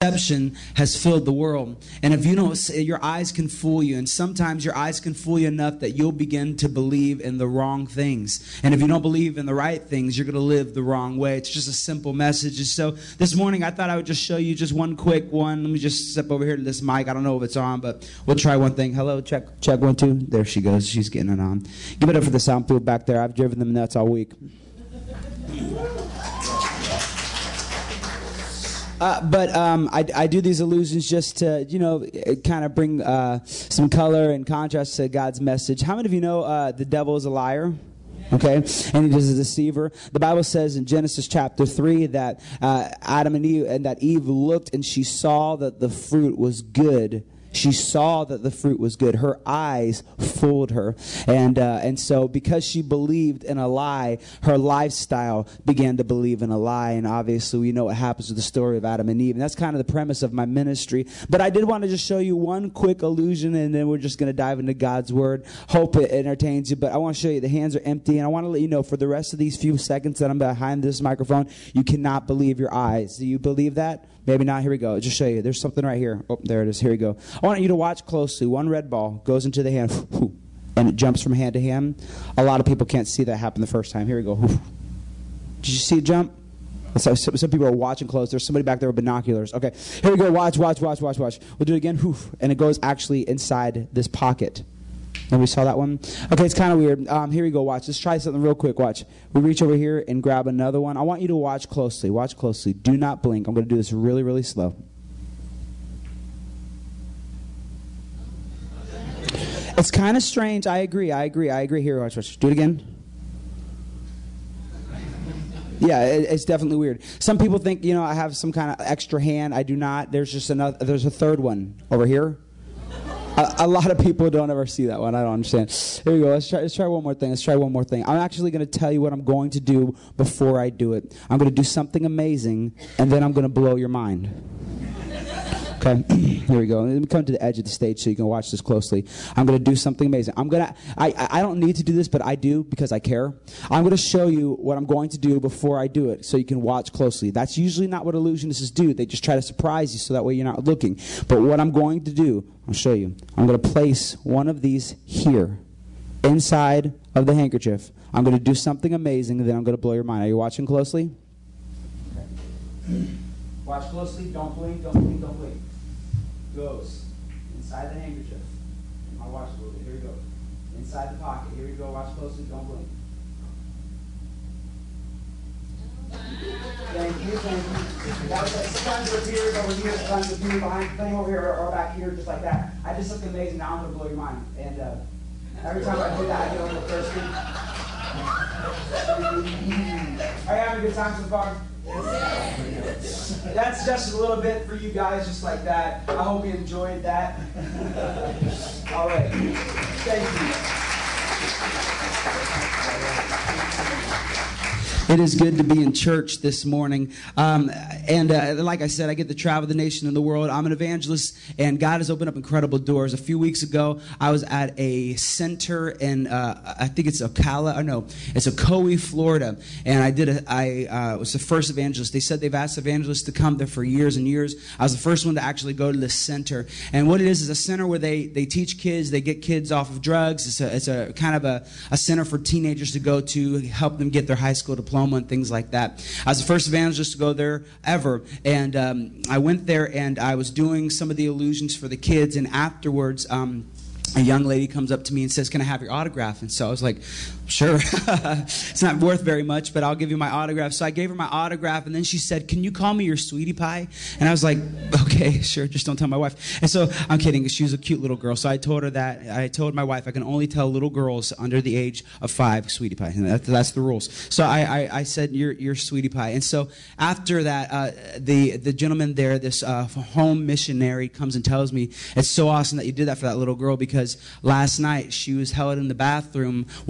Deception has filled the world. And if you don't, your eyes can fool you. And sometimes your eyes can fool you enough that you'll begin to believe in the wrong things. And if you don't believe in the right things, you're going to live the wrong way. It's just a simple message. And so this morning, I thought I would just show you just one quick one. Let me just step over here to this mic. I don't know if it's on, but we'll try one thing. Hello, check 1, 2. There she goes. She's getting it on. Give it up for the sound people back there. I've driven them nuts all week. I do these illusions just to, kind of bring some color and contrast to God's message. How many of you know the devil is a liar? Okay, and he is a deceiver. The Bible says in Genesis chapter 3 that Adam and Eve, and that Eve looked and she saw that the fruit was good. She saw that the fruit was good. Her eyes fooled her. And so because she believed in a lie, her lifestyle began to believe in a lie. And obviously we know what happens with the story of Adam and Eve. And that's kind of the premise of my ministry. But I did want to just show you one quick illusion, and then we're just going to dive into God's Word. Hope it entertains you. But I want to show you the hands are empty. And I want to let you know for the rest of these few seconds that I'm behind this microphone, you cannot believe your eyes. Do you believe that? Maybe not. Here we go. I'll just show you. There's something right here. Oh, there it is. Here we go. I want you to watch closely. One red ball goes into the hand, and it jumps from hand to hand. A lot of people can't see that happen the first time. Here we go. Did you see it jump? Some people are watching close. There's somebody back there with binoculars. Okay. Here we go. Watch. We'll do it again. And it goes actually inside this pocket. Nobody saw that one? Okay, it's kind of weird. Here we go. Watch. Let's try something real quick. Watch. We reach over here and grab another one. I want you to watch closely. Watch closely. Do not blink. I'm going to do this really, really slow. It's kind of strange. I agree. Here, watch. Do it again. Yeah, it's definitely weird. Some people think, I have some kind of extra hand. I do not. There's a third one over here. A lot of people don't ever see that one. I don't understand. Here we go. Let's try one more thing. I'm actually going to tell you what I'm going to do before I do it. I'm going to do something amazing, and then I'm going to blow your mind. Okay, here we go. Let me come to the edge of the stage so you can watch this closely. I'm going to do something amazing. I don't need to do this, but I do because I care. I'm going to show you what I'm going to do before I do it so you can watch closely. That's usually not what illusionists do. They just try to surprise you so that way you're not looking. But what I'm going to do, I'll show you. I'm going to place one of these here inside of the handkerchief. I'm going to do something amazing, and then I'm going to blow your mind. Are you watching closely? Okay. Watch closely. Don't blink. Goes inside the handkerchief. I'll watch a little bit. Here we go. Inside the pocket. Here we go. Watch closely. Don't blink. Thank you. Sometimes it appears over here, sometimes it appears behind the thing over here or back here, just like that. I did something amazing. Now I'm going to blow your mind. And every time I do that, I get a little thirsty. Are you having a good time so far? That's just a little bit for you guys, just like that. I hope you enjoyed that. All right. Thank you. It is good to be in church this morning. Like I said, I get to travel the nation and the world. I'm an evangelist, and God has opened up incredible doors. A few weeks ago, I was at a center in, I think it's Ocala, or no, it's Ocoee, Florida. And I was the first evangelist. They said they've asked evangelists to come there for years and years. I was the first one to actually go to this center. And what it is a center where they teach kids, they get kids off of drugs. It's a kind of a center for teenagers to go to, help them get their high school diploma and things like that. I was the first evangelist to go there ever, and I went there and I was doing some of the illusions for the kids, and afterwards a young lady comes up to me and says, "Can I have your autograph?" And so I was like, "Sure." It's not worth very much, but I'll give you my autograph. So I gave her my autograph, and then she said, "Can you call me your sweetie pie?" And I was like, "Okay, sure, just don't tell my wife." And so I'm kidding, because she was a cute little girl. So I told her that. I told my wife I can only tell little girls under the age of 5 sweetie pie. And that's the rules. So I said, you're sweetie pie. And so after that, the gentleman there, this home missionary, comes and tells me, "It's so awesome that you did that for that little girl, because last night she was held in the bathroom with her dad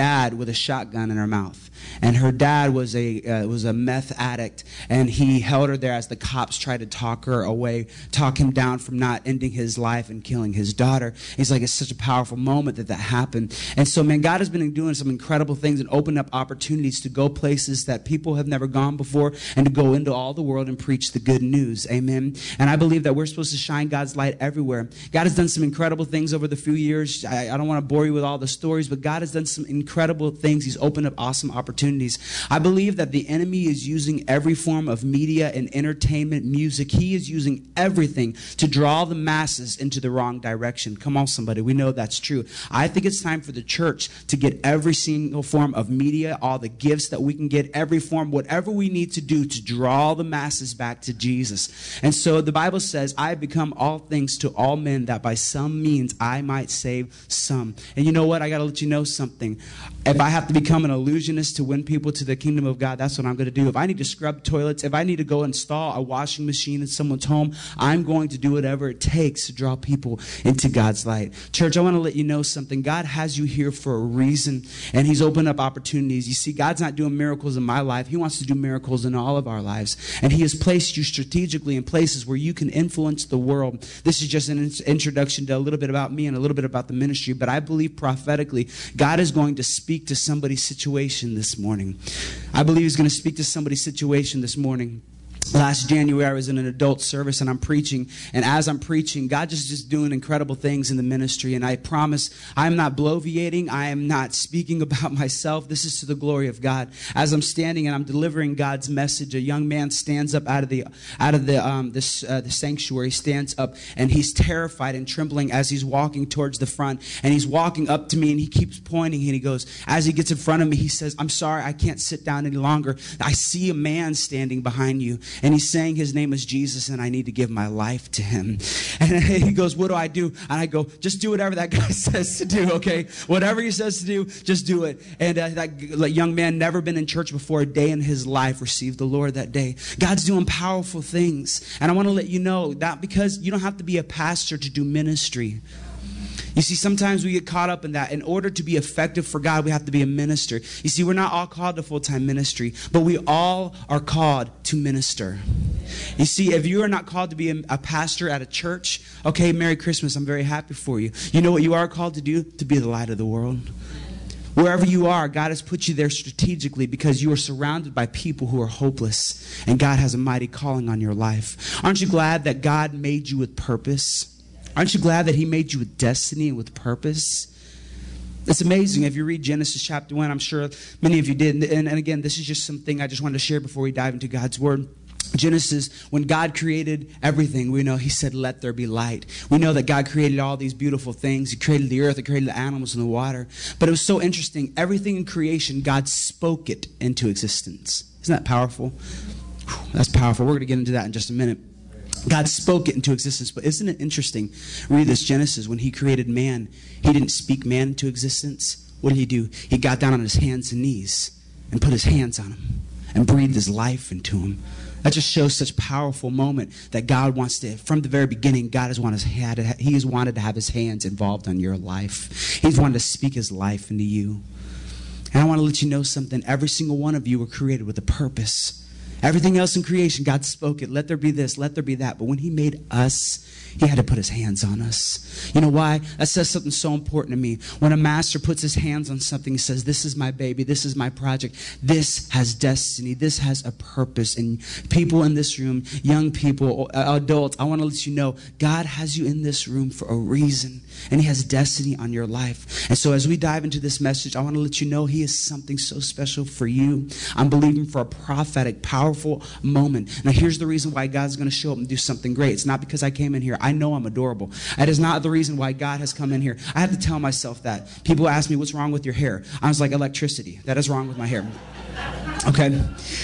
dad with a shotgun in her mouth. And her dad was a meth addict, and he held her there as the cops tried to talk her away, talk him down from not ending his life and killing his daughter. He's like, it's such a powerful moment that happened. And so, man, God has been doing some incredible things and opened up opportunities to go places that people have never gone before and to go into all the world and preach the good news. Amen. And I believe that we're supposed to shine God's light everywhere. God has done some incredible things over the few years. I don't want to bore you with all the stories, but God has done some incredible things. He's opened up awesome opportunities. I believe that the enemy is using every form of media and entertainment, music. He is using everything to draw the masses into the wrong direction. Come on, somebody. We know that's true. I think it's time for the church to get every single form of media, all the gifts that we can get, every form, whatever we need to do to draw the masses back to Jesus. And so the Bible says, I have become all things to all men, that by some means I might save some. And you know what? I got to let you know something. If I have to become an illusionist to win people to the kingdom of God, that's what I'm going to do. If I need to scrub toilets, if I need to go install a washing machine in someone's home, I'm going to do whatever it takes to draw people into God's light. Church, I want to let you know something. God has you here for a reason, and he's opened up opportunities. You see, God's not doing miracles in my life. He wants to do miracles in all of our lives, and he has placed you strategically in places where you can influence the world. This is just an introduction to a little bit about me and a little bit about the ministry, but I believe prophetically God is going to speak to somebody's situation this morning. I believe he's going to speak to somebody's situation this morning. Last January, I was in an adult service and I'm preaching. And as I'm preaching, God is just doing incredible things in the ministry. And I promise I'm not bloviating. I am not speaking about myself. This is to the glory of God. As I'm standing and I'm delivering God's message, a young man stands up out of the sanctuary, stands up, and he's terrified and trembling as he's walking towards the front. And he's walking up to me and he keeps pointing and he goes, as he gets in front of me, he says, I'm sorry, I can't sit down any longer. I see a man standing behind you. And he's saying his name is Jesus and I need to give my life to him. And he goes, what do I do? And I go, just do whatever that guy says to do, okay? Whatever he says to do, just do it. And that young man, never been in church before a day in his life, received the Lord that day. God's doing powerful things. And I want to let you know that because you don't have to be a pastor to do ministry. You see, sometimes we get caught up in that. In order to be effective for God, we have to be a minister. You see, we're not all called to full-time ministry, but we all are called to minister. You see, if you are not called to be a pastor at a church, okay, Merry Christmas, I'm very happy for you. You know what you are called to do? To be the light of the world. Wherever you are, God has put you there strategically because you are surrounded by people who are hopeless, and God has a mighty calling on your life. Aren't you glad that God made you with purpose? Aren't you glad that he made you with destiny and with purpose? It's amazing. If you read Genesis chapter 1, I'm sure many of you did. And again, this is just something I just wanted to share before we dive into God's word. Genesis, when God created everything, we know he said, let there be light. We know that God created all these beautiful things. He created the earth, he created the animals and the water. But it was so interesting. Everything in creation, God spoke it into existence. Isn't that powerful? That's powerful. We're going to get into that in just a minute. God spoke it into existence. But isn't it interesting? Read this Genesis. When he created man, he didn't speak man into existence. What did he do? He got down on his hands and knees and put his hands on him and breathed his life into him. That just shows such a powerful moment that God wants to, from the very beginning, God has wanted to have his hands involved on your life. He's wanted to speak his life into you. And I want to let you know something. Every single one of you were created with a purpose. Everything else in creation, God spoke it. Let there be this, let there be that. But when he made us, he had to put his hands on us. You know why? That says something so important to me. When a master puts his hands on something, he says, this is my baby, this is my project. This has destiny, this has a purpose. And people in this room, young people, adults, I want to let you know, God has you in this room for a reason. And he has destiny on your life. And so as we dive into this message, I want to let you know he has something so special for you. I'm believing for a prophetic, powerful moment. Now here's the reason why God's going to show up and do something great. It's not because I came in here. I know I'm adorable. That is not the reason why God has come in here. I have to tell myself that. People ask me, what's wrong with your hair? I was like, electricity. That is wrong with my hair. Okay?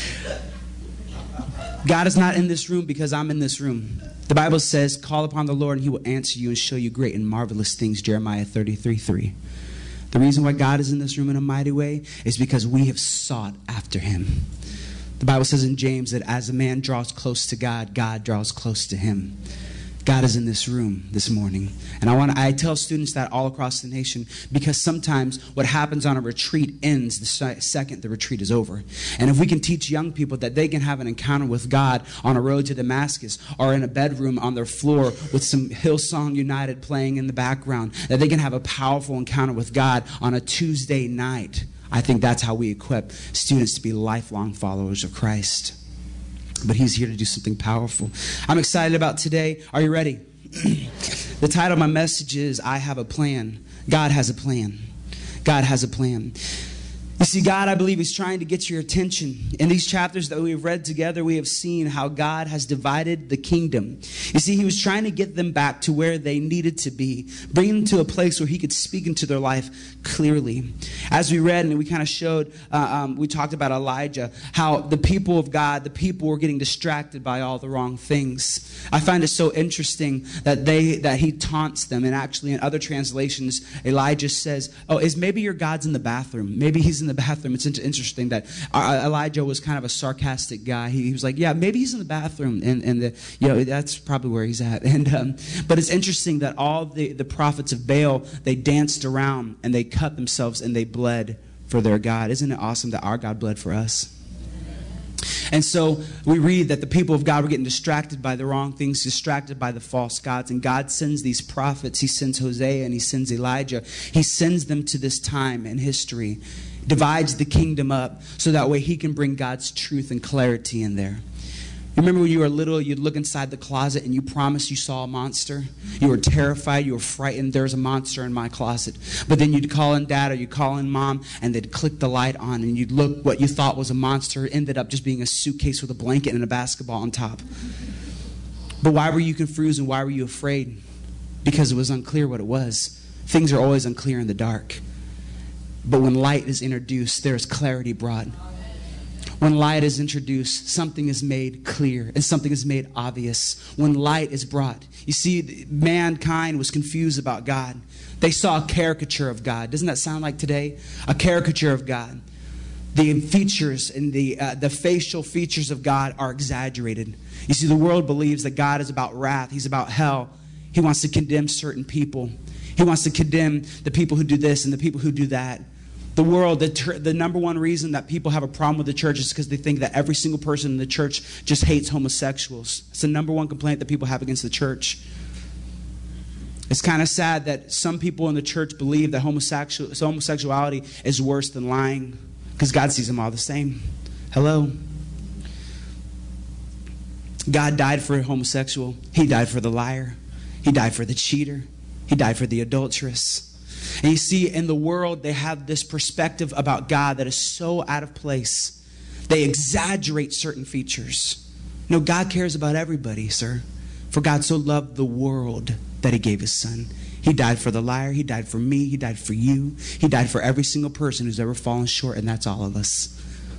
God is not in this room because I'm in this room. The Bible says, call upon the Lord and he will answer you and show you great and marvelous things, Jeremiah 33:3. The reason why God is in this room in a mighty way is because we have sought after him. The Bible says in James that as a man draws close to God, God draws close to him. God is in this room this morning. And I tell students that all across the nation, because sometimes what happens on a retreat ends the second the retreat is over. And if we can teach young people that they can have an encounter with God on a road to Damascus, or in a bedroom on their floor with some Hillsong United playing in the background, that they can have a powerful encounter with God on a Tuesday night, I think that's how we equip students to be lifelong followers of Christ. But he's here to do something powerful. I'm excited about today. Are you ready? The title of my message is, I Have a Plan. God has a plan. God has a plan. You see, God, I believe, is trying to get your attention. In these chapters that we've read together, we have seen how God has divided the kingdom. You see, he was trying to get them back to where they needed to be, bring them to a place where he could speak into their life clearly. As we read and we kind of showed, we talked about Elijah, how the people of God, the people were getting distracted by all the wrong things. I find it so interesting that he taunts them. And actually in other translations, Elijah says, is maybe your God's in the bathroom? Maybe he's in the bathroom. It's interesting that Elijah was kind of a sarcastic guy. He was like, yeah, maybe he's in the bathroom, and that's probably where he's at. And but it's interesting that all the prophets of Baal, they danced around and they cut themselves and they bled for their God. Isn't it awesome that our God bled for us? And so we read that the people of God were getting distracted by the wrong things, distracted by the false gods. And God sends these prophets. He sends Hosea and he sends Elijah. He sends them to this time in history, divides the kingdom up so that way he can bring God's truth and clarity in there. You remember when you were little, you'd look inside the closet and you promised you saw a monster? You were terrified, you were frightened, there's a monster in my closet. But then you'd call in Dad or you'd call in Mom and they'd click the light on and you'd look, what you thought was a monster ended up just being a suitcase with a blanket and a basketball on top. But why were you confused and why were you afraid? Because it was unclear what it was. Things are always unclear in the dark. But when light is introduced, there is clarity brought. When light is introduced, something is made clear and something is made obvious. When light is brought. You see, mankind was confused about God. They saw a caricature of God. Doesn't that sound like today? A caricature of God. The features and the facial features of God are exaggerated. You see, the world believes that God is about wrath. He's about hell. He wants to condemn certain people. He wants to condemn the people who do this and the people who do that. The world, the number one reason that people have a problem with the church is because they think that every single person in the church just hates homosexuals. It's the number one complaint that people have against the church. It's kind of sad that some people in the church believe that homosexuality is worse than lying because God sees them all the same. Hello? God died for a homosexual. He died for the liar. He died for the cheater. He died for the adulteress. And you see, in the world, they have this perspective about God that is so out of place. They exaggerate certain features. No, God cares about everybody, sir. For God so loved the world that he gave his son. He died for the liar. He died for me. He died for you. He died for every single person who's ever fallen short, and that's all of us.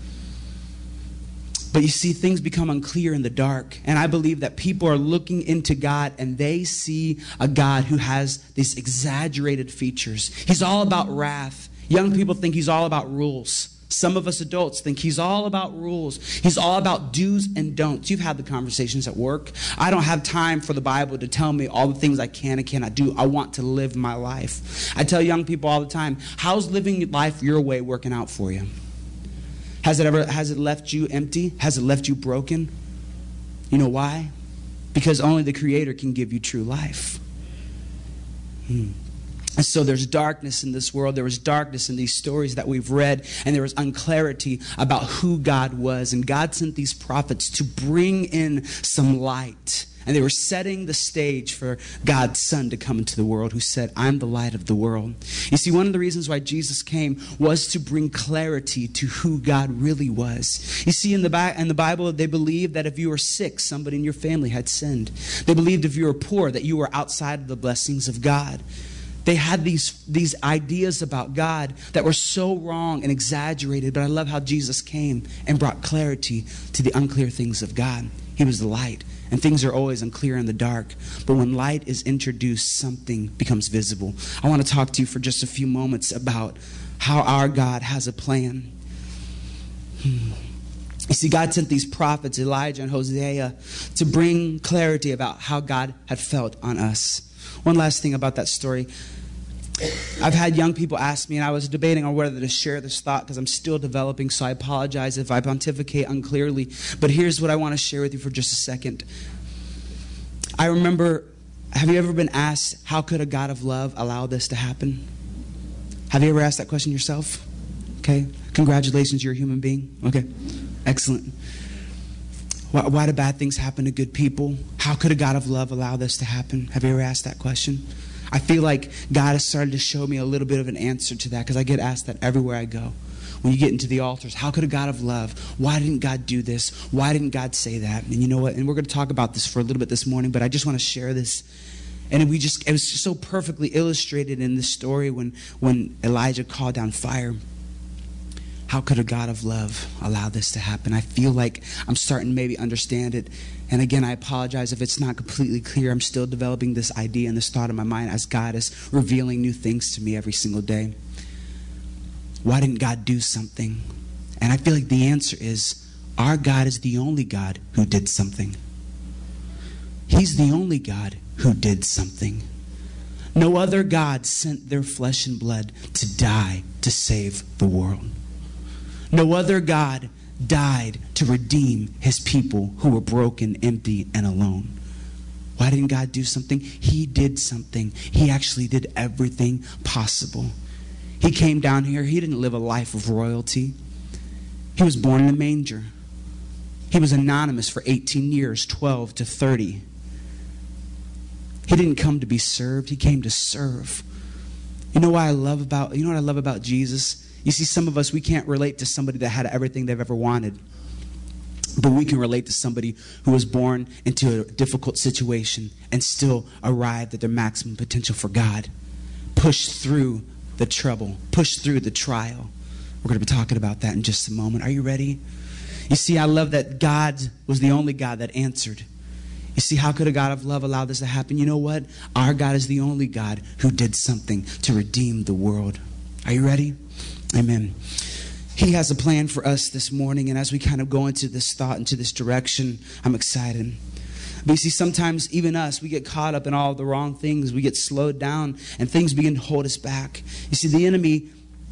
But you see, things become unclear in the dark. And I believe that people are looking into God and they see a God who has these exaggerated features. He's all about wrath. Young people think he's all about rules. Some of us adults think he's all about rules. He's all about do's and don'ts. You've had the conversations at work. I don't have time for the Bible to tell me all the things I can and cannot do. I want to live my life. I tell young people all the time, how's living life your way working out for you? Has it left you empty? Has it left you broken? You know why? Because only the Creator can give you true life. And so there's darkness in this world. There was darkness in these stories that we've read. And there was unclarity about who God was. And God sent these prophets to bring in some light. And they were setting the stage for God's Son to come into the world, who said, I'm the light of the world. You see, one of the reasons why Jesus came was to bring clarity to who God really was. You see, in the Bible, they believed that if you were sick, somebody in your family had sinned. They believed if you were poor, that you were outside of the blessings of God. They had these ideas about God that were so wrong and exaggerated, but I love how Jesus came and brought clarity to the unclear things of God. He was the light. And things are always unclear in the dark. But when light is introduced, something becomes visible. I want to talk to you for just a few moments about how our God has a plan. You see, God sent these prophets, Elijah and Hosea, to bring clarity about how God had felt on us. One last thing about that story. I've had young people ask me, and I was debating on whether to share this thought because I'm still developing, so I apologize if I pontificate unclearly. But here's what I want to share with you for just a second. I remember, have you ever been asked, how could a God of love allow this to happen? Have you ever asked that question yourself? Okay. Congratulations, you're a human being. Okay. Excellent. Why do bad things happen to good people? How could a God of love allow this to happen? Have you ever asked that question? I feel like God has started to show me a little bit of an answer to that because I get asked that everywhere I go. When you get into the altars, how could a God of love? Why didn't God do this? Why didn't God say that? And you know what? And we're going to talk about this for a little bit this morning, but I just want to share this. And it was just so perfectly illustrated in this story when Elijah called down fire. How could a God of love allow this to happen? I feel like I'm starting to maybe understand it. And again, I apologize if it's not completely clear. I'm still developing this idea and this thought in my mind as God is revealing new things to me every single day. Why didn't God do something? And I feel like the answer is our God is the only God who did something. He's the only God who did something. No other God sent their flesh and blood to die to save the world. No other God died to redeem his people who were broken, empty, and alone. Why didn't God do something? He did something. He actually did everything possible. He came down here. He didn't live a life of royalty. He was born in a manger. He was anonymous for 18 years, 12 to 30. He didn't come to be served. He came to serve. You know what I love about Jesus? You see, some of us, we can't relate to somebody that had everything they've ever wanted. But we can relate to somebody who was born into a difficult situation and still arrived at their maximum potential for God. Pushed through the trouble. Pushed through the trial. We're going to be talking about that in just a moment. Are you ready? You see, I love that God was the only God that answered. You see, how could a God of love allow this to happen? You know what? Our God is the only God who did something to redeem the world. Are you ready? Amen. He has a plan for us this morning, and as we kind of go into this thought, into this direction, I'm excited. But you see, sometimes even us, we get caught up in all the wrong things. We get slowed down, and things begin to hold us back. You see, the enemy,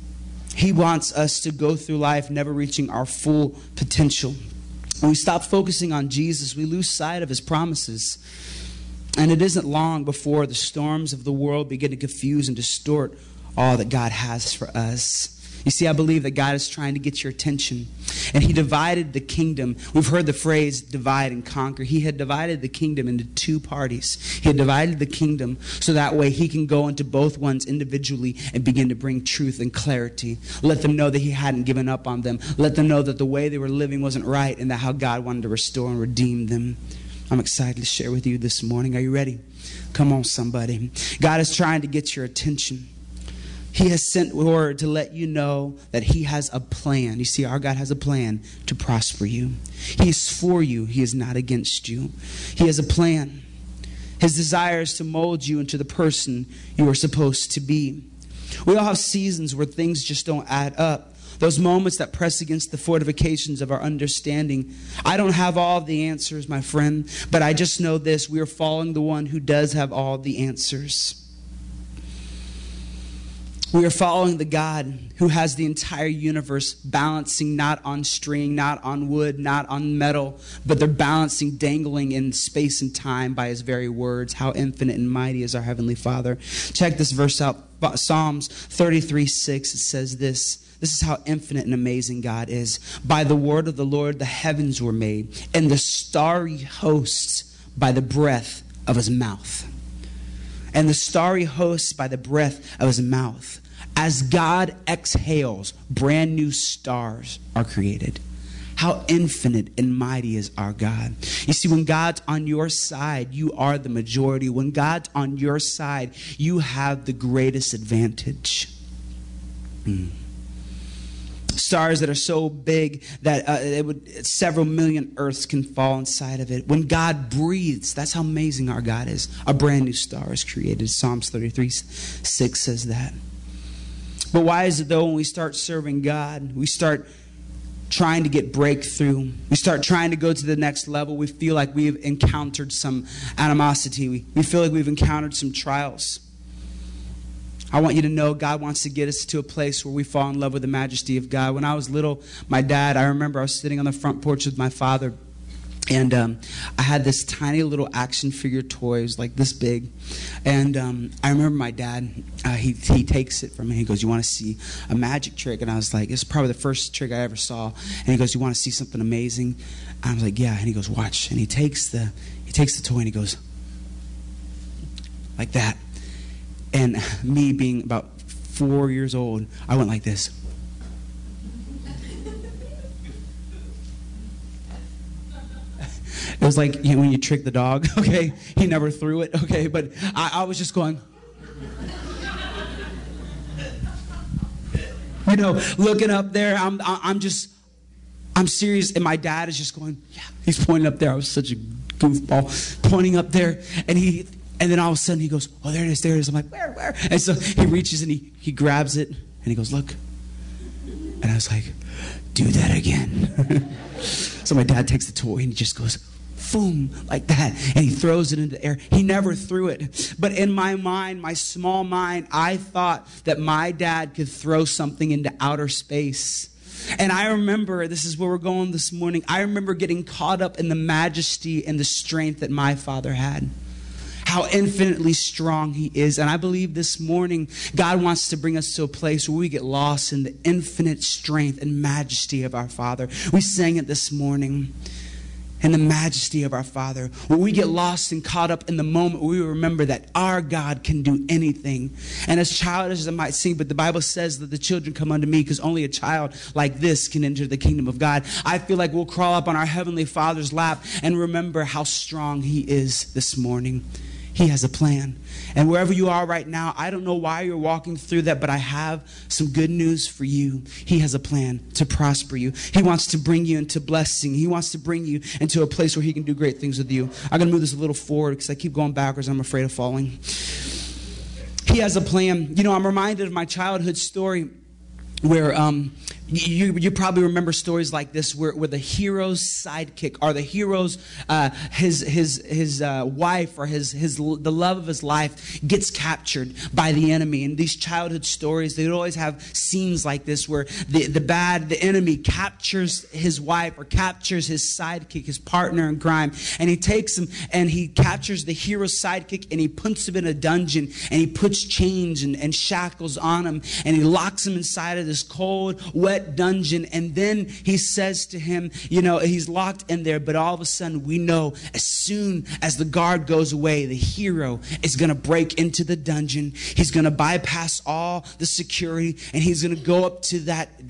he wants us to go through life never reaching our full potential. When we stop focusing on Jesus, we lose sight of his promises. And it isn't long before the storms of the world begin to confuse and distort all that God has for us. You see, I believe that God is trying to get your attention. And he divided the kingdom. We've heard the phrase divide and conquer. He had divided the kingdom into two parties. He had divided the kingdom so that way he can go into both ones individually and begin to bring truth and clarity. Let them know that he hadn't given up on them. Let them know that the way they were living wasn't right and that how God wanted to restore and redeem them. I'm excited to share with you this morning. Are you ready? Come on, somebody. God is trying to get your attention. He has sent word to let you know that he has a plan. You see, our God has a plan to prosper you. He is for you. He is not against you. He has a plan. His desire is to mold you into the person you are supposed to be. We all have seasons where things just don't add up. Those moments that press against the fortifications of our understanding. I don't have all the answers, my friend, but I just know this. We are following the one who does have all the answers. We are following the God who has the entire universe balancing not on string, not on wood, not on metal, but they're balancing, dangling in space and time by his very words. How infinite and mighty is our Heavenly Father. Check this verse out. Psalms 33:6. It says this. This is how infinite and amazing God is. By the word of the Lord the heavens were made, and the starry hosts by the breath of his mouth. And the starry hosts by the breath of his mouth. As God exhales, brand new stars are created. How infinite and mighty is our God. You see, when God's on your side, you are the majority. When God's on your side, you have the greatest advantage. Stars that are so big that several million earths can fall inside of it. When God breathes, that's how amazing our God is. A brand new star is created. Psalms 33:6 says that. But why is it though when we start serving God, we start trying to get breakthrough. We start trying to go to the next level. We feel like we've encountered some animosity. We feel like we've encountered some trials. I want you to know God wants to get us to a place where we fall in love with the majesty of God. When I was little, my dad, I remember I was sitting on the front porch with my father, and I had this tiny little action figure toy. It was like this big. And I remember my dad, he takes it from me. He goes, "You want to see a magic trick?" And I was like, it's probably the first trick I ever saw. And he goes, "You want to see something amazing?" And I was like, "Yeah." And he goes, "Watch." And he takes the toy and he goes, like that. And me being about 4 years old, I went like this. It was like when you trick the dog, okay? He never threw it, okay? But I was just going, looking up there. I'm serious. And my dad is just going, yeah. He's pointing up there. I was such a goofball, pointing up there. And then all of a sudden he goes, "Oh, there it is, there it is." I'm like, where? And so he reaches and he grabs it and he goes, "Look." And I was like, "Do that again." So my dad takes the toy and he just goes, boom, like that. And he throws it into the air. He never threw it. But in my mind, my small mind, I thought that my dad could throw something into outer space. And I remember, this is where we're going this morning, I remember getting caught up in the majesty and the strength that my father had. How infinitely strong he is. And I believe this morning God wants to bring us to a place where we get lost in the infinite strength and majesty of our Father. We sang it this morning. In the majesty of our Father. Where we get lost and caught up in the moment, we remember that our God can do anything. And as childish as it might seem, but the Bible says that the children come unto me, because only a child like this can enter the kingdom of God. I feel like we'll crawl up on our Heavenly Father's lap and remember how strong he is this morning. He has a plan. And wherever you are right now, I don't know why you're walking through that, but I have some good news for you. He has a plan to prosper you. He wants to bring you into blessing. He wants to bring you into a place where he can do great things with you. I'm going to move this a little forward because I keep going backwards. I'm afraid of falling. He has a plan. I'm reminded of my childhood story where you probably remember stories like this where the hero's sidekick or the hero's his wife or the love of his life gets captured by the enemy. And these childhood stories, they would always have scenes like this where the enemy captures his wife or captures his sidekick, his partner in crime, and he takes him and he captures the hero's sidekick and he puts him in a dungeon and he puts chains and shackles on him and he locks him inside of this cold, wet dungeon. And then he says to him, he's locked in there, but all of a sudden we know as soon as the guard goes away, the hero is going to break into the dungeon. He's going to bypass all the security and he's going to go up to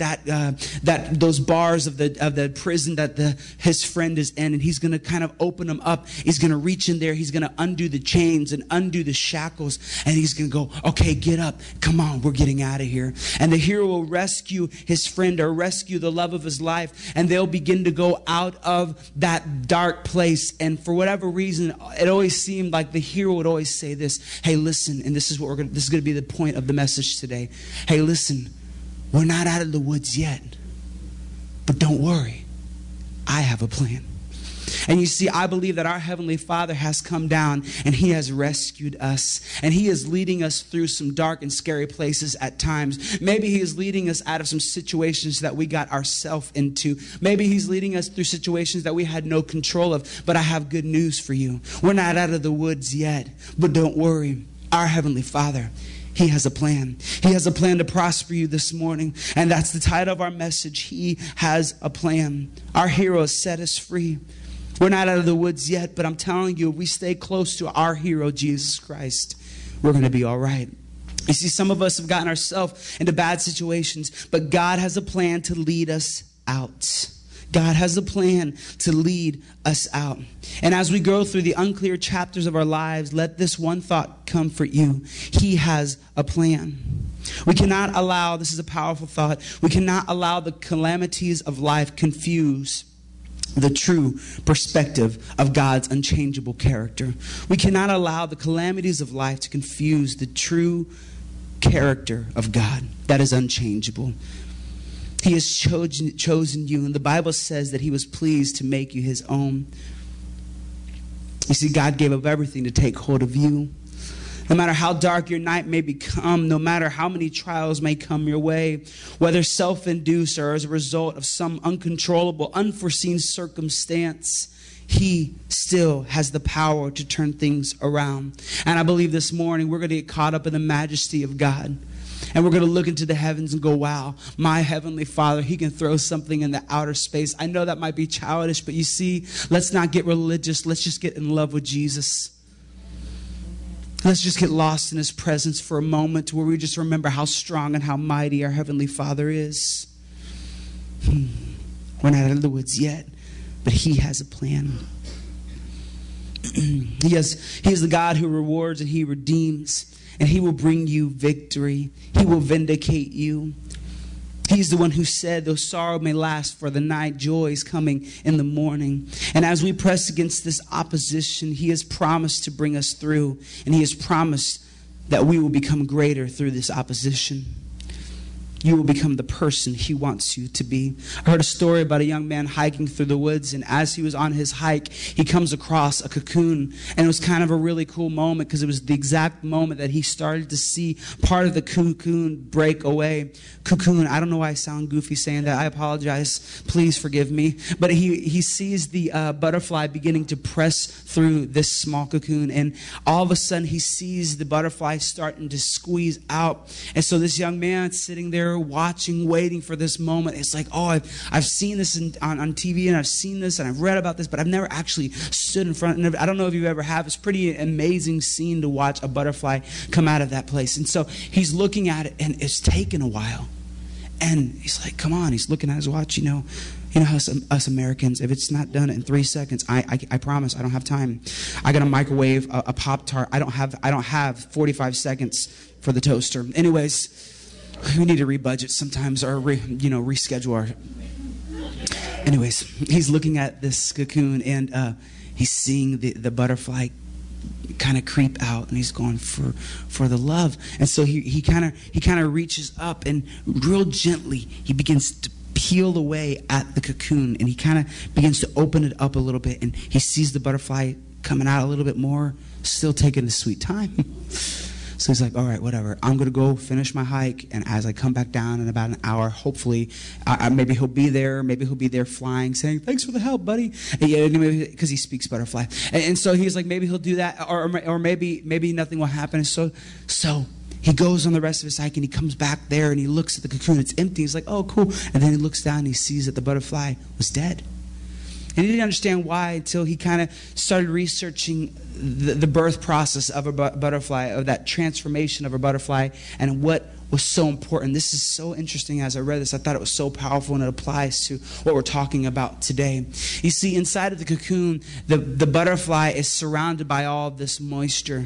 those bars of the prison that his friend is in, and he's going to kind of open them up. He's going to reach in there. He's going to undo the chains and undo the shackles, and he's going to go, "Okay, get up. Come on, we're getting out of here." And the hero will rescue his friend or rescue the love of his life, and they'll begin to go out of that dark place. And for whatever reason, it always seemed like the hero would always say this: "Hey, listen," and this is going to be the point of the message today. "Hey, listen, we're not out of the woods yet, but don't worry, I have a plan." And you see, I believe that our Heavenly Father has come down and he has rescued us. And he is leading us through some dark and scary places at times. Maybe he is leading us out of some situations that we got ourselves into. Maybe he's leading us through situations that we had no control of. But I have good news for you. We're not out of the woods yet, but don't worry. Our Heavenly Father, he has a plan. He has a plan to prosper you this morning. And that's the title of our message. He has a plan. Our hero has set us free. We're not out of the woods yet, but I'm telling you, if we stay close to our hero, Jesus Christ, we're going to be all right. You see, some of us have gotten ourselves into bad situations, but God has a plan to lead us out. God has a plan to lead us out. And as we go through the unclear chapters of our lives, let this one thought comfort you. He has a plan. We cannot allow, this is a powerful thought, we cannot allow the calamities of life confuse the true perspective of God's unchangeable character. We cannot allow the calamities of life to confuse the true character of God that is unchangeable. He has chosen you, and the Bible says that he was pleased to make you his own. You see, God gave up everything to take hold of you. No matter how dark your night may become, no matter how many trials may come your way, whether self-induced or as a result of some uncontrollable, unforeseen circumstance, he still has the power to turn things around. And I believe this morning we're going to get caught up in the majesty of God. And we're going to look into the heavens and go, wow, my heavenly Father, he can throw something in the outer space. I know that might be childish, but you see, let's not get religious. Let's just get in love with Jesus. Let's just get lost in his presence for a moment where we just remember how strong and how mighty our heavenly Father is. We're not out of the woods yet, but he has a plan. He is the God who rewards and he redeems. And he will bring you victory. He will vindicate you. He's the one who said, though sorrow may last for the night, joy is coming in the morning. And as we press against this opposition, he has promised to bring us through. And he has promised that we will become greater through this opposition. You will become the person he wants you to be. I heard a story about a young man hiking through the woods, and as he was on his hike, he comes across a cocoon. And it was kind of a really cool moment because it was the exact moment that he started to see part of the cocoon break away. Cocoon, I don't know why I sound goofy saying that. I apologize. Please forgive me. But he sees the butterfly beginning to press through this small cocoon. And all of a sudden, he sees the butterfly starting to squeeze out. And so this young man sitting there watching, waiting for this moment. It's like, oh, I've seen this on TV, and I've seen this, and I've read about this, but I've never actually stood in front. I don't know if you ever have. It's a pretty amazing scene to watch a butterfly come out of that place. And so he's looking at it, and it's taken a while. And he's like, come on. He's looking at his watch, you know how us Americans, if it's not done in 3 seconds, I promise I don't have time. I got to microwave a Pop-Tart. I don't have 45 seconds for the toaster. Anyways, we need to rebudget sometimes or reschedule our. Anyways, he's looking at this cocoon, and he's seeing the butterfly kind of creep out, and he's going for the love. And so he kind of reaches up, and real gently he begins to peel away at the cocoon, and he kind of begins to open it up a little bit, and he sees the butterfly coming out a little bit more, still taking his sweet time. So he's like, all right, whatever. I'm going to go finish my hike, and as I come back down in about an hour, hopefully, maybe he'll be there. Maybe he'll be there flying, saying, thanks for the help, buddy. Because he speaks butterfly. And so he's like, maybe he'll do that, or maybe nothing will happen. So he goes on the rest of his hike, and he comes back there, and he looks at the cocoon. It's empty. He's like, oh, cool. And then he looks down, and he sees that the butterfly was dead. And he didn't understand why until he kind of started researching the birth process of a butterfly, of that transformation of a butterfly, and what was so important. This is so interesting. As I read this, I thought it was so powerful, and it applies to what we're talking about today. You see, inside of the cocoon, the butterfly is surrounded by all of this moisture.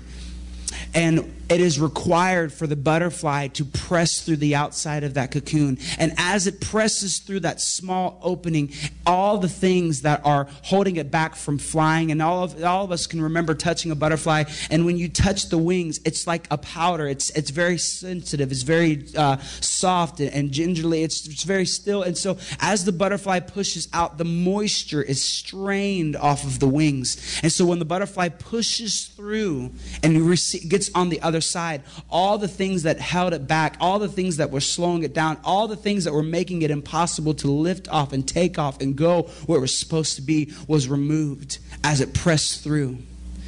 And it is required for the butterfly to press through the outside of that cocoon. And as it presses through that small opening, all the things that are holding it back from flying, and all of us can remember touching a butterfly. And when you touch the wings, it's like a powder. It's very sensitive. It's very soft and gingerly. It's very still. And so as the butterfly pushes out, the moisture is strained off of the wings. And so when the butterfly pushes through and gets on the other side, all the things that held it back, all the things that were slowing it down, all the things that were making it impossible to lift off and take off and go where it was supposed to be was removed as it pressed through.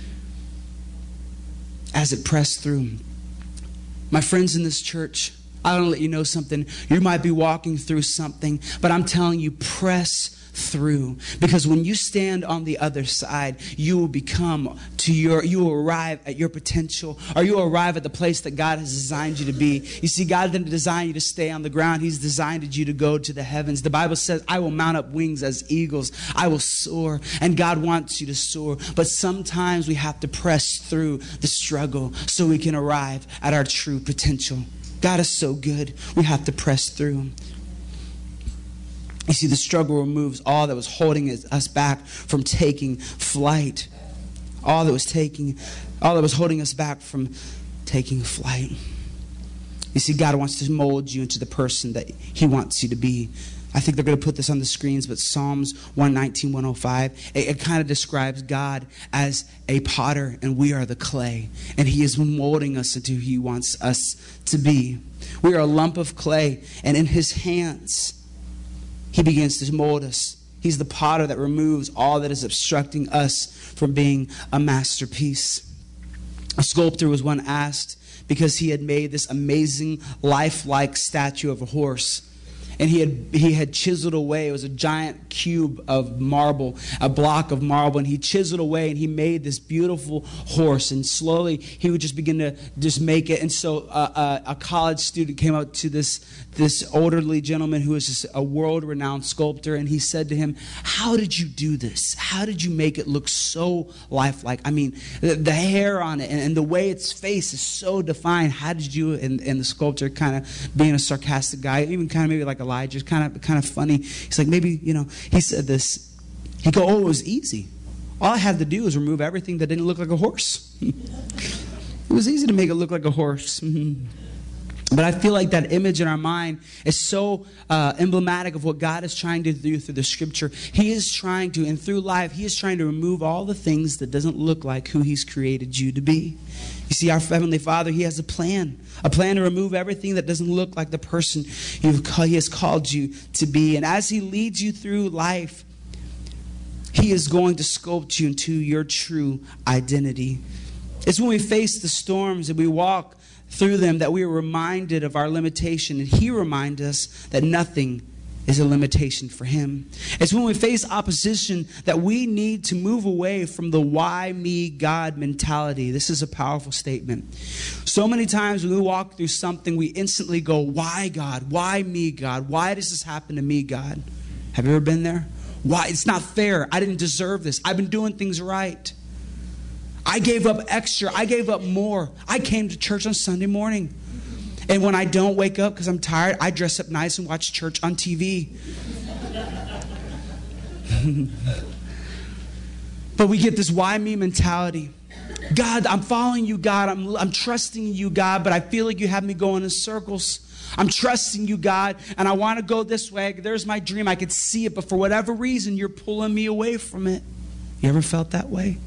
As it pressed through. My friends in this church, I want to let you know something. You might be walking through something, but I'm telling you, press through, because when you stand on the other side, you will arrive at your potential, or you will arrive at the place that God has designed you to be. You see, God didn't design you to stay on the ground. He's designed you to go to the heavens. The Bible says, I will mount up wings as eagles. I will soar, and God wants you to soar. But sometimes we have to press through the struggle so we can arrive at our true potential. God is so good. We have to press through. You see, the struggle removes all that was holding us back from taking flight. All that was holding us back from taking flight. You see, God wants to mold you into the person that he wants you to be. I think they're going to put this on the screens, but Psalms 119, 105, it kind of describes God as a potter and we are the clay. And he is molding us into who he wants us to be. We are a lump of clay, and in his hands, he begins to mold us. He's the potter that removes all that is obstructing us from being a masterpiece. A sculptor was once asked, because he had made this amazing lifelike statue of a horse. And he had chiseled away. It was a giant cube of marble, a block of marble. And he chiseled away and he made this beautiful horse. And slowly he would just begin to just make it. And so a college student came up to this elderly gentleman who was just a world-renowned sculptor. And he said to him, "How did you do this? How did you make it look so lifelike? I mean, the hair on it and the way its face is so defined. How did you?" And the sculptor, kind of being a sarcastic guy, even kind of maybe like Elijah, kind of funny. He's like, maybe, he said this. He go, "Oh, it was easy. All I had to do was remove everything that didn't look like a horse." It was easy to make it look like a horse. But I feel like that image in our mind is so emblematic of what God is trying to do through the scripture. He is trying to, and through life, he is trying to remove all the things that doesn't look like who he's created you to be. You see, our Heavenly Father, he has a plan to remove everything that doesn't look like the person he has called you to be. And as he leads you through life, he is going to sculpt you into your true identity. It's when we face the storms and we walk through them that we are reminded of our limitation, and he reminds us that nothing is a limitation for him. It's when we face opposition that we need to move away from the why me God mentality. This is a powerful statement. So many times when we walk through something, we instantly go, "Why God? Why me God? Why does this happen to me, God?" Have you ever been there? Why? It's not fair. I didn't deserve this. I've been doing things right. I gave up extra. I gave up more. I came to church on Sunday morning. And when I don't wake up because I'm tired, I dress up nice and watch church on TV. But we get this why me mentality. God, I'm following you, God. I'm trusting you, God, but I feel like you have me going in circles. I'm trusting you, God, and I want to go this way. There's my dream. I could see it, but for whatever reason, you're pulling me away from it. You ever felt that way?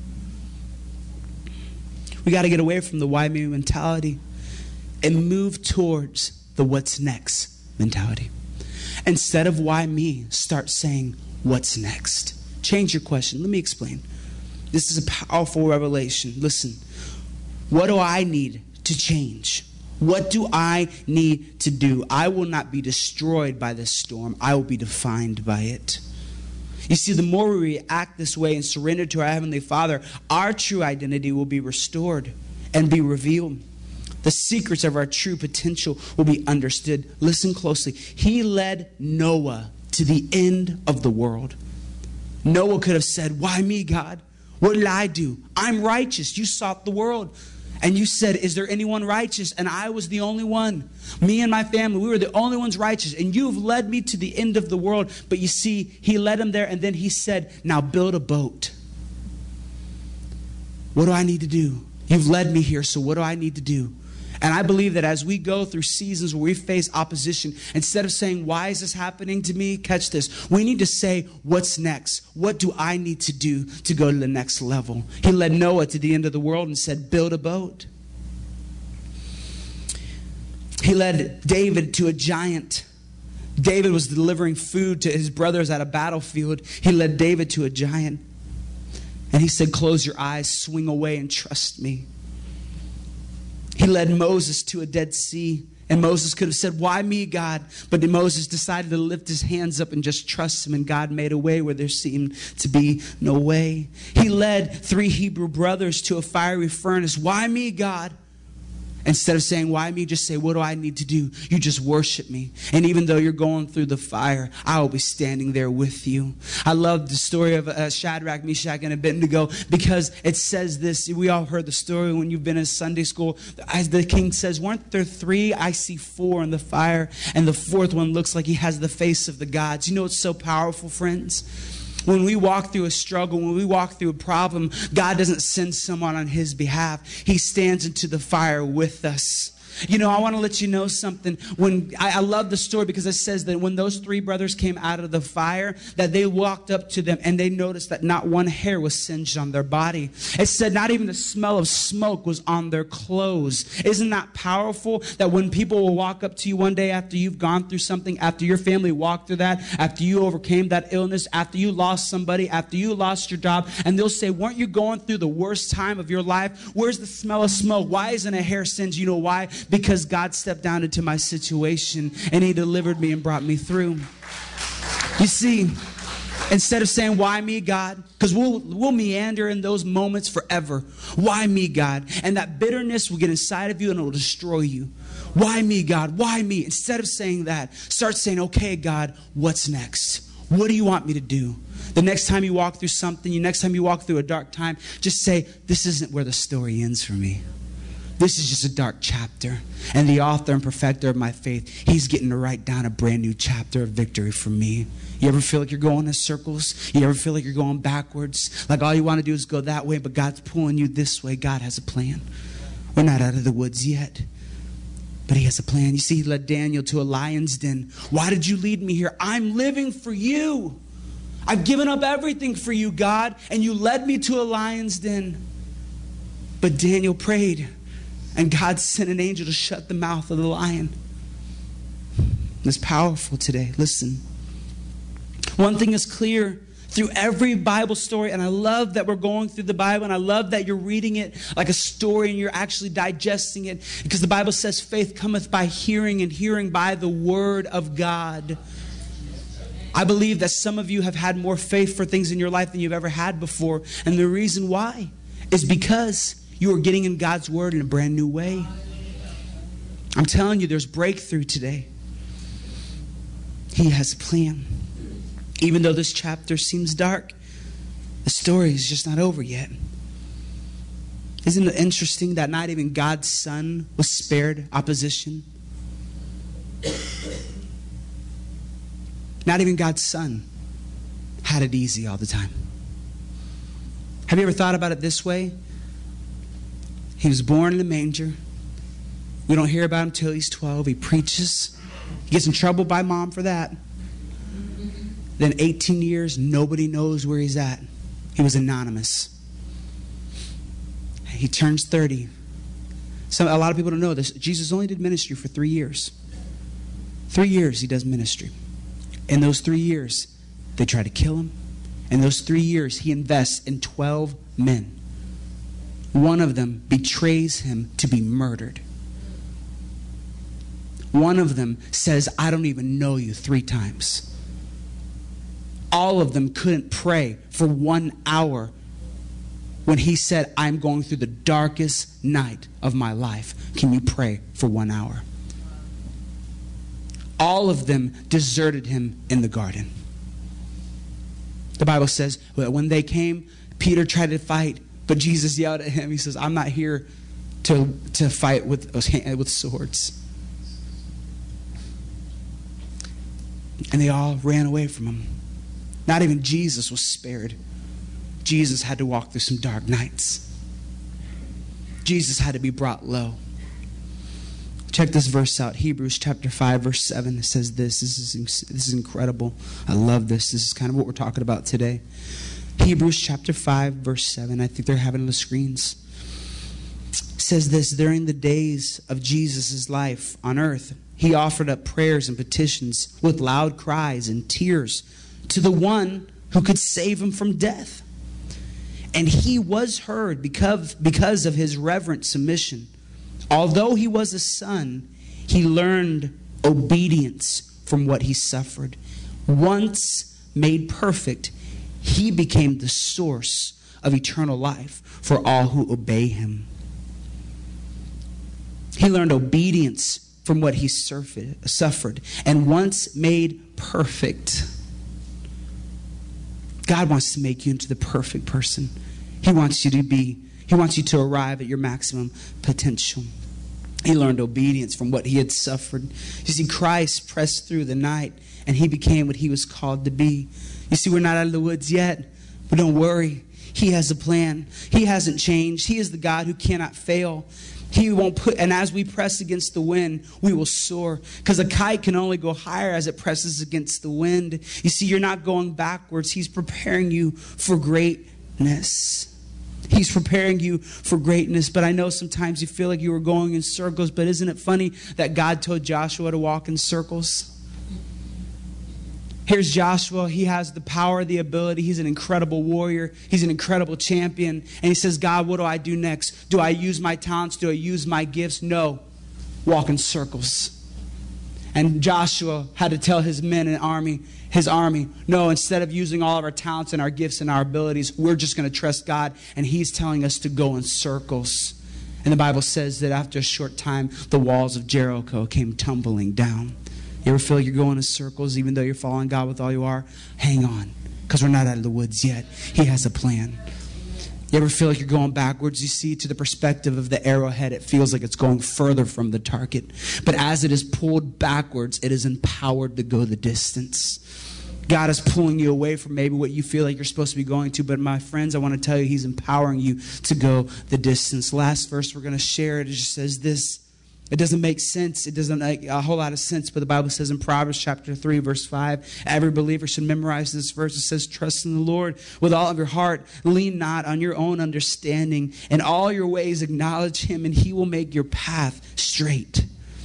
We got to get away from the why me mentality and move towards the what's next mentality. Instead of why me, start saying what's next. Change your question. Let me explain. This is a powerful revelation. Listen, what do I need to change? What do I need to do? I will not be destroyed by this storm. I will be defined by it. You see, the more we react this way and surrender to our Heavenly Father, our true identity will be restored and be revealed. The secrets of our true potential will be understood. Listen closely. He led Noah to the end of the world. Noah could have said, "Why me, God? What did I do? I'm righteous. You sought the world. And you said, is there anyone righteous? And I was the only one. Me and my family, we were the only ones righteous. And you've led me to the end of the world." But you see, he led him there and then he said, "Now build a boat." What do I need to do? You've led me here, so what do I need to do? And I believe that as we go through seasons where we face opposition, instead of saying, "Why is this happening to me?" Catch this. We need to say, "What's next? What do I need to do to go to the next level?" He led Noah to the end of the world and said, "Build a boat." He led David to a giant. David was delivering food to his brothers at a battlefield. He led David to a giant. And he said, "Close your eyes, swing away, and trust me." He led Moses to a Dead Sea. And Moses could have said, "Why me, God?" But then Moses decided to lift his hands up and just trust him. And God made a way where there seemed to be no way. He led 3 Hebrew brothers to a fiery furnace. "Why me, God?" Instead of saying, "Why me?" just say, "What do I need to do?" You just worship me. And even though you're going through the fire, I will be standing there with you. I love the story of Shadrach, Meshach, and Abednego because it says this. We all heard the story when you've been in Sunday school. As the king says, "Weren't there 3? I see 4 in the fire. And the 4th one looks like he has the face of the gods." You know what's so powerful, friends? When we walk through a struggle, when we walk through a problem, God doesn't send someone on his behalf. He stands into the fire with us. You know, I want to let you know something. When I love the story because it says that when those three brothers came out of the fire, that they walked up to them and they noticed that not one hair was singed on their body. It said not even the smell of smoke was on their clothes. Isn't that powerful? That when people will walk up to you one day after you've gone through something, after your family walked through that, after you overcame that illness, after you lost somebody, after you lost your job, and they'll say, weren't you going through the worst time of your life? Where's the smell of smoke? Why isn't a hair singed? You know why? Because God stepped down into my situation and he delivered me and brought me through. You see, instead of saying, why me, God? Because we'll meander in those moments forever. Why me, God? And that bitterness will get inside of you and it will destroy you. Why me, God? Why me? Instead of saying that, start saying, okay, God, what's next? What do you want me to do? The next time you walk through something, the next time you walk through a dark time, just say, this isn't where the story ends for me. This is just a dark chapter. And the author and perfecter of my faith, he's getting to write down a brand new chapter of victory for me. You ever feel like you're going in circles? You ever feel like you're going backwards? Like all you want to do is go that way, but God's pulling you this way. God has a plan. We're not out of the woods yet, but he has a plan. You see, he led Daniel to a lion's den. Why did you lead me here? I'm living for you. I've given up everything for you, God, and you led me to a lion's den. But Daniel prayed, and God sent an angel to shut the mouth of the lion. It's powerful today. Listen. One thing is clear through every Bible story, and I love that we're going through the Bible, and I love that you're reading it like a story and you're actually digesting it, because the Bible says faith cometh by hearing, and hearing by the word of God. I believe that some of you have had more faith for things in your life than you've ever had before, and the reason why is because you are getting in God's word in a brand new way. I'm telling you, there's breakthrough today. He has a plan. Even though this chapter seems dark, the story is just not over yet. Isn't it interesting that not even God's Son was spared opposition? Not even God's Son had it easy all the time. Have you ever thought about it this way? He was born in a manger. We don't hear about him until he's 12. He preaches. He gets in trouble by mom for that. Then 18 years, nobody knows where he's at. He was anonymous. He turns 30. A lot of people don't know this. Jesus only did ministry for 3 years. 3 years he does ministry. In those 3 years, they try to kill him. In those 3 years, he invests in 12 men. One of them betrays him to be murdered. One of them says, I don't even know you 3 times. All of them couldn't pray for 1 hour when he said, I'm going through the darkest night of my life. Can you pray for 1 hour? All of them deserted him in the garden. The Bible says that when they came, Peter tried to fight, but Jesus yelled at him. He says, I'm not here to fight with swords. And they all ran away from him. Not even Jesus was spared. Jesus had to walk through some dark nights. Jesus had to be brought low. Check this verse out. Hebrews chapter 5, verse 7. It says this. This is incredible. I love this. This is kind of what we're talking about today. Hebrews chapter 5, verse 7. I think they're having it on the screens. It says this. During the days of Jesus' life on earth, he offered up prayers and petitions with loud cries and tears to the one who could save him from death. And he was heard because of his reverent submission. Although he was a son, he learned obedience from what he suffered. Once made perfect, he became the source of eternal life for all who obey him. He learned obedience from what he suffered. And once made perfect, God wants to make you into the perfect person. He wants you to arrive at your maximum potential. He learned obedience from what he had suffered. You see, Christ pressed through the night and he became what he was called to be. You see, we're not out of the woods yet, but don't worry. He has a plan. He hasn't changed. He is the God who cannot fail. He won't put, and as we press against the wind, we will soar. Because a kite can only go higher as it presses against the wind. You see, you're not going backwards. He's preparing you for greatness. He's preparing you for greatness. But I know sometimes you feel like you were going in circles. But isn't it funny that God told Joshua to walk in circles? Here's Joshua. He has the power, the ability. He's an incredible warrior. He's an incredible champion. And he says, God, what do I do next? Do I use my talents? Do I use my gifts? No. Walk in circles. And Joshua had to tell his men and his army, no, instead of using all of our talents and our gifts and our abilities, we're just going to trust God. And he's telling us to go in circles. And the Bible says that after a short time, the walls of Jericho came tumbling down. You ever feel like you're going in circles even though you're following God with all you are? Hang on, because we're not out of the woods yet. He has a plan. You ever feel like you're going backwards? You see, to the perspective of the arrowhead, it feels like it's going further from the target. But as it is pulled backwards, it is empowered to go the distance. God is pulling you away from maybe what you feel like you're supposed to be going to. But my friends, I want to tell you, he's empowering you to go the distance. Last verse we're going to share, it just says this. It doesn't make sense. It doesn't make a whole lot of sense. But the Bible says in Proverbs chapter 3, verse 5, every believer should memorize this verse. It says, trust in the Lord with all of your heart. Lean not on your own understanding. In all your ways acknowledge him, and he will make your path straight.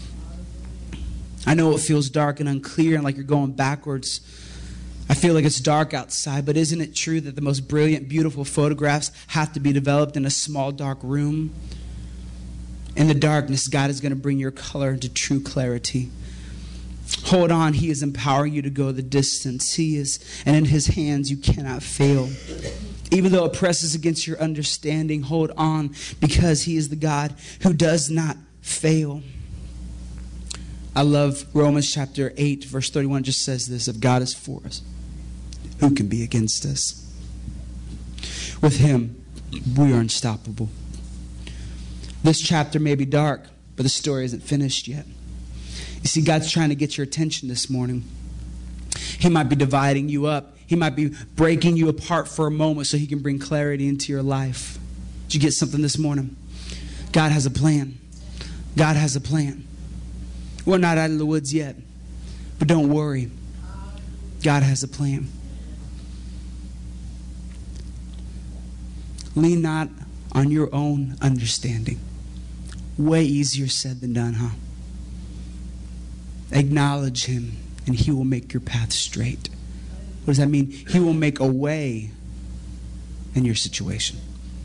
I know it feels dark and unclear and like you're going backwards. I feel like it's dark outside, but isn't it true that the most brilliant, beautiful photographs have to be developed in a small, dark room? In the darkness, God is going to bring your color into true clarity. Hold on. He is empowering you to go the distance. He is, and in his hands you cannot fail. Even though it presses against your understanding, hold on, because he is the God who does not fail. I love Romans chapter 8, verse 31 just says this, if God is for us, who can be against us? With him, we are unstoppable. This chapter may be dark, but the story isn't finished yet. You see, God's trying to get your attention this morning. He might be dividing you up. He might be breaking you apart for a moment so he can bring clarity into your life. Did you get something this morning? God has a plan. God has a plan. We're not out of the woods yet, but don't worry. God has a plan. Lean not on your own understanding. Way easier said than done, huh? Acknowledge him, and he will make your path straight. What does that mean? He will make a way in your situation.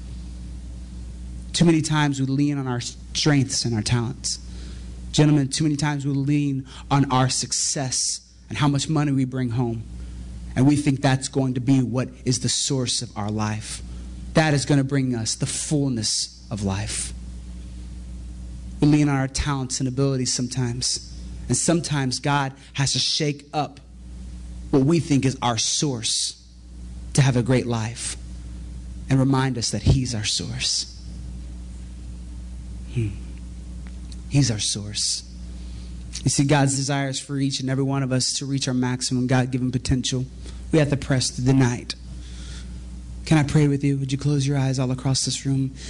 Too many times we lean on our strengths and our talents. Gentlemen, too many times we lean on our success and how much money we bring home. And we think that's going to be what is the source of our life. That is going to bring us the fullness of life. We lean on our talents and abilities sometimes. And sometimes God has to shake up what we think is our source to have a great life and remind us that he's our source. He's our source. You see, God's desire is for each and every one of us to reach our maximum God-given potential. We have to press through the night. Can I pray with you? Would you close your eyes all across this room?